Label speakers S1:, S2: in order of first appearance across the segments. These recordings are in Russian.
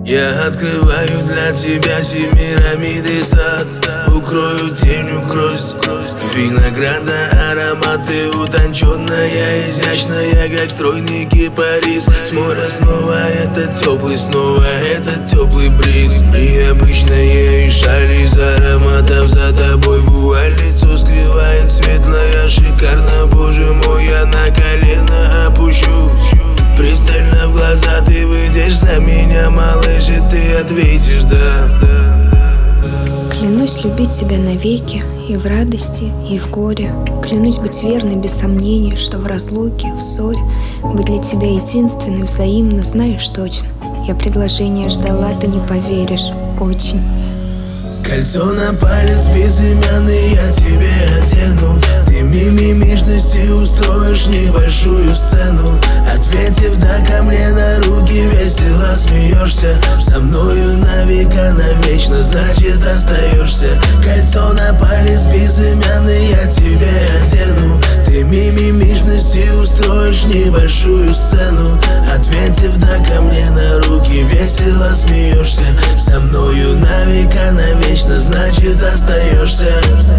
S1: Я открываю для тебя семирамидный сад, укрою тенью гроздь винограда, ароматы утонченная, изящная, как стройный кипарис. С моря снова этот теплый, снова этот теплый бриз. Необычные шали из ароматов, за тобой вуаль лицо скрывает светлая, шикарно, боже мой, я на колено опущусь. Пристально в глаза ты выйдешь за меня, малыш, и ты ответишь «да».
S2: Клянусь любить тебя навеки, и в радости, и в горе. Клянусь быть верной без сомнений, что в разлуке, в ссоре быть для тебя единственной, взаимно, знаешь точно. Я предложение ждала, ты не поверишь, очень.
S1: Кольцо на палец безымянный я тебе одену. Ты мимимишности устроишь небольшую сцену. Ответив «да» ко мне на руки, весело смеешься. Со мною на века, навечно, значит остаешься. Кольцо на палец безымянный я тебе одену. Ты мимимишности устроишь небольшую сцену. Ответив «да» ко мне на руки, весело смеешься. Со мною на века, навечно, значит остаешься.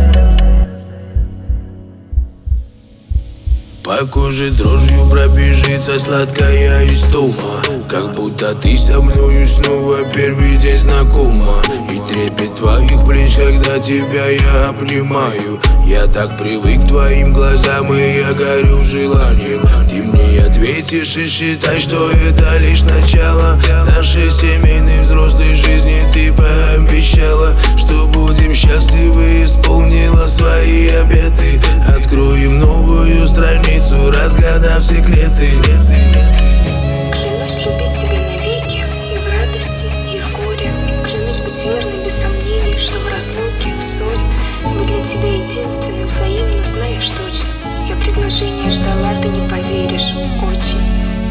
S1: По коже дрожью пробежится сладкая истома, как будто ты со мною снова первый день знакома. И трепет твоих плеч, когда тебя я обнимаю. Я так привык к твоим глазам, и я горю желанием. Ты мне ответишь и считай, что это лишь начало нашей семейной взрослой жизни. Ты пообещала, что будем счастливы, исполнила свои обеты. Откроем новую страницу, разгадав секреты.
S2: Клянусь любить тебя навеки, и в радости, и в горе. Клянусь быть верной без сомнений, что в разлуке, в ссоре быть для тебя единственной, взаимно, знаешь точно. Я предложение ждала, ты не поверишь, очень.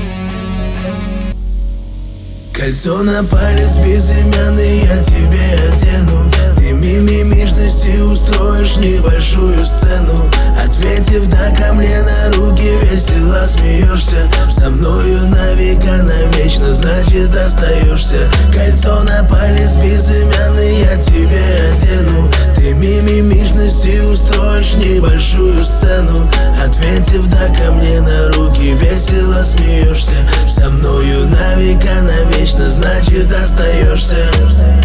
S1: Кольцо на палец безымянный я тебе одену. Ты мимимишности устроишь небольшую сцену. Ответив «да» ко мне на руки, весело смеешься. Со мною на века, навечно, значит остаешься. Кольцо на палец безымянный я тебе одену. Ты мимимишности устроишь небольшую сцену. Ответив «да» ко мне на руки, весело смеешься. Со мною на века, навечно, значит остаешься.